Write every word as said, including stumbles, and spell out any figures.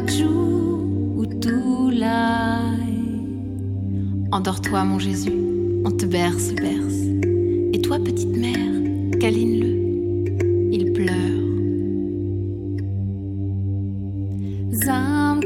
Endors-toi, mon Jésus, on te berce, berce. Et toi, petite mère, câline-le.